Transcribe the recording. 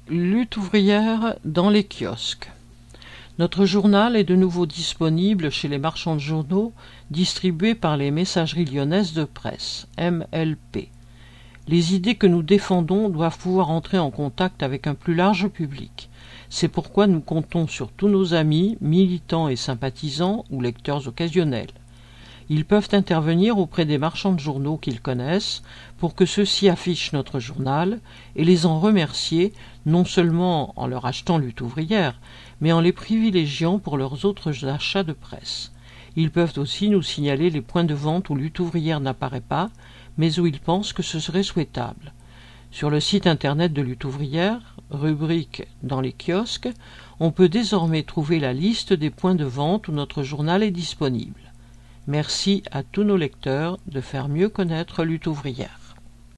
Lutte ouvrière dans les kiosques. Notre journal est de nouveau disponible chez les marchands de journaux, distribué par les Messageries Lyonnaises de Presse, MLP. Les idées que nous défendons doivent pouvoir entrer en contact avec un plus large public. C'est pourquoi nous comptons sur tous nos amis, militants et sympathisants ou lecteurs occasionnels. Ils peuvent intervenir auprès des marchands de journaux qu'ils connaissent pour que ceux-ci affichent notre journal et les en remercier non seulement en leur achetant Lutte ouvrière, mais en les privilégiant pour leurs autres achats de presse. Ils peuvent aussi nous signaler les points de vente où Lutte ouvrière n'apparaît pas, mais où ils pensent que ce serait souhaitable. Sur le site internet de Lutte ouvrière, rubrique « Dans les kiosques », on peut désormais trouver la liste des points de vente où notre journal est disponible. Merci à tous nos lecteurs de faire mieux connaître Lutte ouvrière.